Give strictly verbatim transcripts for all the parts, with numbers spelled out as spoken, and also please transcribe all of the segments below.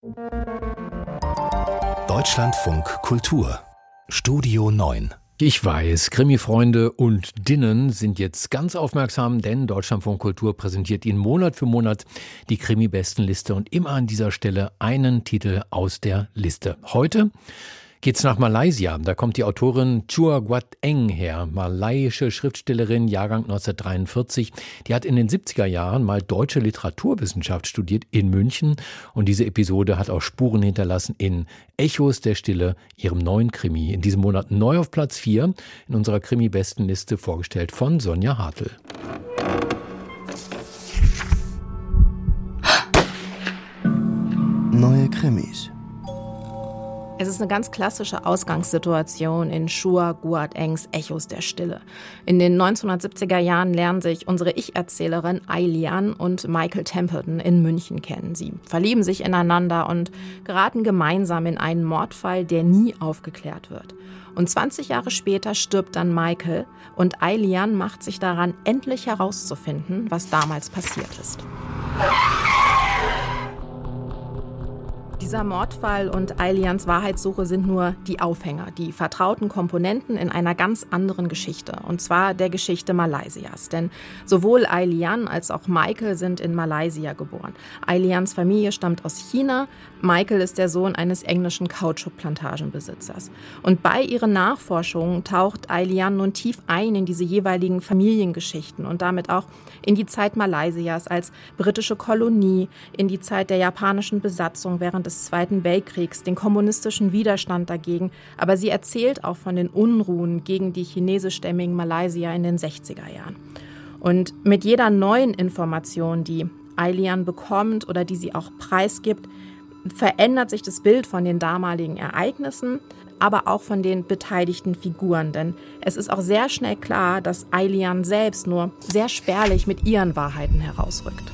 Deutschlandfunk Kultur Studio neun. Ich weiß, Krimi-Freunde und Dinnen sind jetzt ganz aufmerksam, denn Deutschlandfunk Kultur präsentiert Ihnen Monat für Monat die Krimi-Bestenliste und immer an dieser Stelle einen Titel aus der Liste. Heute geht's nach Malaysia. Da kommt die Autorin Chua Guat Eng her, malaiische Schriftstellerin, Jahrgang neunzehnhundertdreiundvierzig. Die hat in den siebziger Jahren mal deutsche Literaturwissenschaft studiert in München. Und diese Episode hat auch Spuren hinterlassen in Echos der Stille, ihrem neuen Krimi. In diesem Monat neu auf Platz vier in unserer Krimi-Bestenliste, vorgestellt von Sonja Hartl. Neue Krimis. Es ist eine ganz klassische Ausgangssituation in Chua Guat Engs Echos der Stille. In den neunzehnhundertsiebziger Jahren lernen sich unsere Ich-Erzählerin Ai Lian und Michael Templeton in München kennen. Sie verlieben sich ineinander und geraten gemeinsam in einen Mordfall, der nie aufgeklärt wird. Und zwanzig Jahre später stirbt dann Michael und Ai Lian macht sich daran, endlich herauszufinden, was damals passiert ist. Dieser Mordfall und Ai Lians Wahrheitssuche sind nur die Aufhänger, die vertrauten Komponenten in einer ganz anderen Geschichte. Und zwar der Geschichte Malaysias. Denn sowohl Ai Lian als auch Michael sind in Malaysia geboren. Ai Lians Familie stammt aus China. Michael ist der Sohn eines englischen Kautschuk-Plantagenbesitzers. Und bei ihren Nachforschungen taucht Ai Lian nun tief ein in diese jeweiligen Familiengeschichten und damit auch in die Zeit Malaysias als britische Kolonie, in die Zeit der japanischen Besatzung während des Zweiten Weltkriegs, den kommunistischen Widerstand dagegen. Aber sie erzählt auch von den Unruhen gegen die chinesischstämmigen Malaysier in den sechziger Jahren. Und mit jeder neuen Information, die Ai Lian bekommt oder die sie auch preisgibt, verändert sich das Bild von den damaligen Ereignissen, aber auch von den beteiligten Figuren. Denn es ist auch sehr schnell klar, dass Ai Lian selbst nur sehr spärlich mit ihren Wahrheiten herausrückt.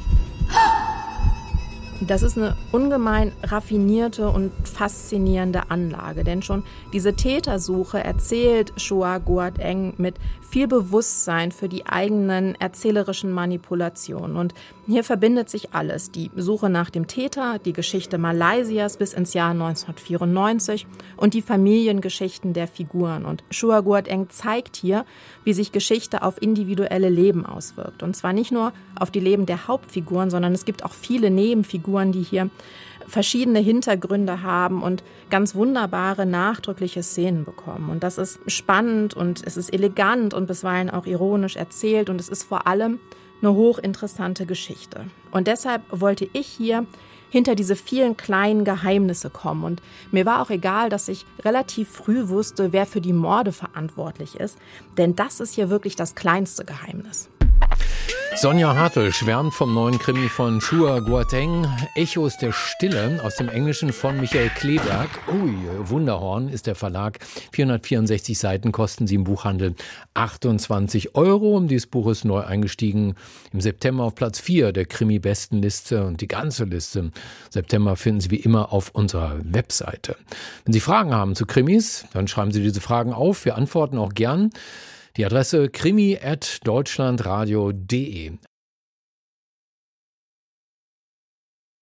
Das ist eine ungemein raffinierte und faszinierende Anlage, denn schon diese Tätersuche erzählt Chua Guat Eng mit viel Bewusstsein für die eigenen erzählerischen Manipulationen. Und hier verbindet sich alles: die Suche nach dem Täter, die Geschichte Malaysias bis ins Jahr neunzehnhundertvierundneunzig und die Familiengeschichten der Figuren. Und Chua Guat Eng zeigt hier, wie sich Geschichte auf individuelle Leben auswirkt. Und zwar nicht nur auf die Leben der Hauptfiguren, sondern es gibt auch viele Nebenfiguren, die hier verschiedene Hintergründe haben und ganz wunderbare, nachdrückliche Szenen bekommen. Und das ist spannend und es ist elegant und bisweilen auch ironisch erzählt und es ist vor allem eine hochinteressante Geschichte. Und deshalb wollte ich hier hinter diese vielen kleinen Geheimnisse kommen. Und mir war auch egal, dass ich relativ früh wusste, wer für die Morde verantwortlich ist, denn das ist hier wirklich das kleinste Geheimnis. Sonja Hartl schwärmt vom neuen Krimi von Chua Guat Eng, Echos der Stille, aus dem Englischen von Michael Kleeberg. Ui, Wunderhorn ist der Verlag. vierhundertvierundsechzig Seiten kosten sie im Buchhandel achtundzwanzig Euro. Dieses Buch ist neu eingestiegen im September auf Platz vier der Krimi-Bestenliste. Und die ganze Liste September finden Sie wie immer auf unserer Webseite. Wenn Sie Fragen haben zu Krimis, dann schreiben Sie diese Fragen auf. Wir antworten auch gern. Die Adresse krimi at deutschlandradio punkt de.